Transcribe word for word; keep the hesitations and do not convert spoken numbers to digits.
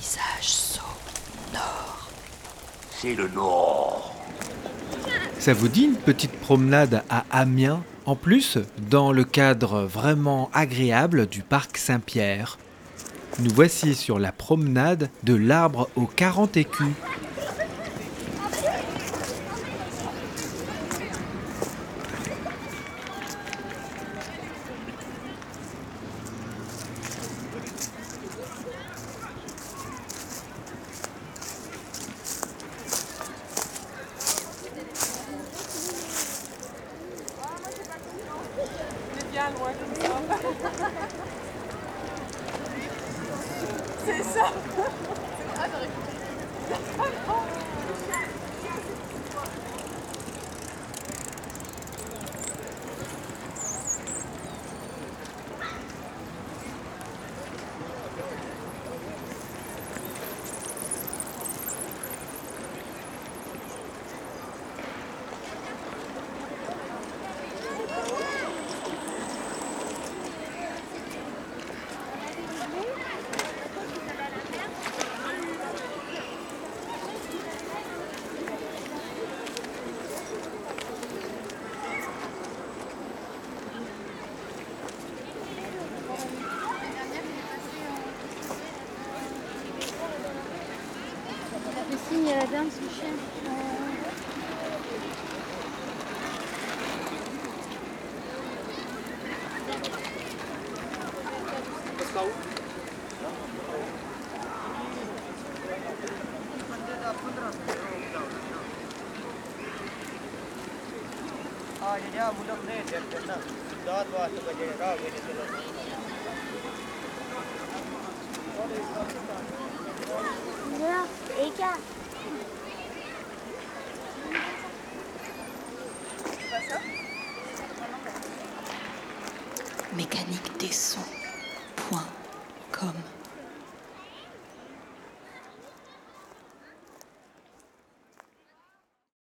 paysage sonore. C'est le Nord. Ça vous dit une petite promenade à Amiens, en plus, dans le cadre vraiment agréable du parc Saint-Pierre? Nous voici sur la promenade de l'arbre aux quarante écus. Bien loin comme ça. C'est ça. Ah, j'aurais Le signe à la dame, son chien. Voilà, et gars. mécanique des sons point com